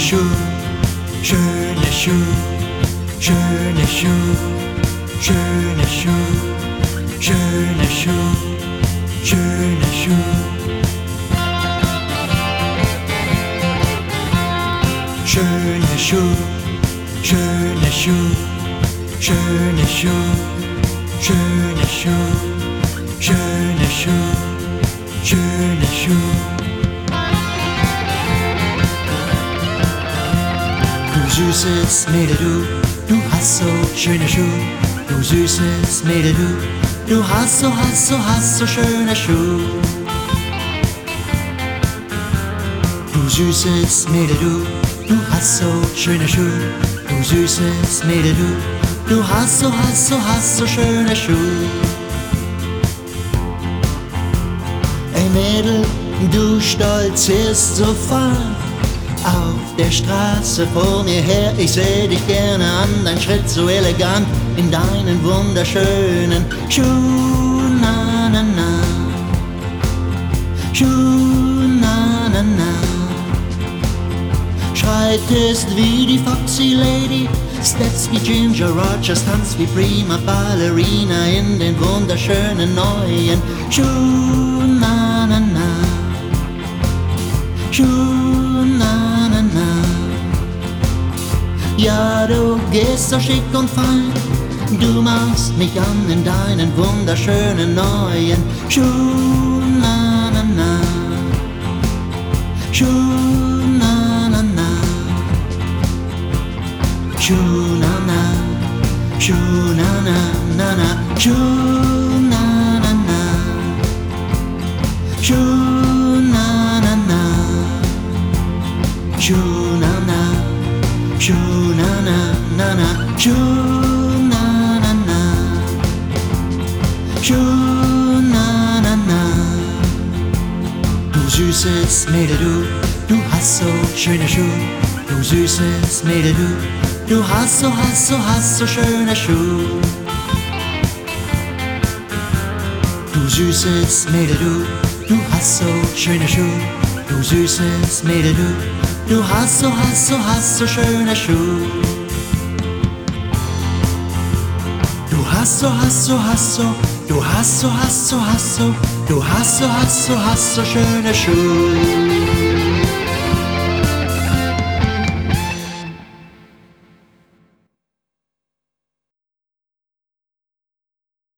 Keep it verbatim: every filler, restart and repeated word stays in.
Schuh, schöne Schuh, schöne Schuh, schöne Schuh, schöne Schuh, schöne Schuh. Schöne Schuh, schöne Schuh, schöne Schuh, schöne Schuh, schöne Schuh, schöne Schuh. Du süßes Mädel, du, du hast so schöne Schuhe. Du süßes Mädel, du, du hast so, hast so, hast so schöne Schuhe. Du süßes Mädel, du, du hast so schöne Schuhe. Du süßes Mädel, du, du hast so, hast so, hast so schöne Schuhe. Ey Mädel, du stolzierst so fein auf der Straße vor mir her. Ich seh dich gerne an, dein Schritt so elegant in deinen wunderschönen Schuhen. Na, na, na. Schuhen, na, na, na. Schreitest wie die Foxy Lady, steppst wie Ginger Rogers, tanzt wie Prima Ballerina in den wunderschönen neuen Schuhen. Na, na, na. Schuhen, na, na, na. Ja, du gehst so schick und fein, du machst mich an in deinen wunderschönen neuen Schuhen. Na, na, na. Schuhen, na, na, na. Schuhen, na, na. Schuhen, na, na, na, na. Schuhen, na, na, na. Schuhen, na, na, na. Schuhen, na, na. Schuhen, na, na, na, na. Schuhen, na, na, na. Schuhen, na, na, na. Du süßes Mädel, du, du hast so schöne Schuhe. Du süßes Mädel, du, du hast so, hast so, hast so schöne Schuhe. Du süßes Mädel, du, du hast so schöne Schuhe. Du süßes Mädel, du, du hast so, hast so, hast so schöne Schuhe. Du hast so, hast so, hast so, du hast so, hast so, hast so, du hast so, hast so, hast so schöne Schuhe.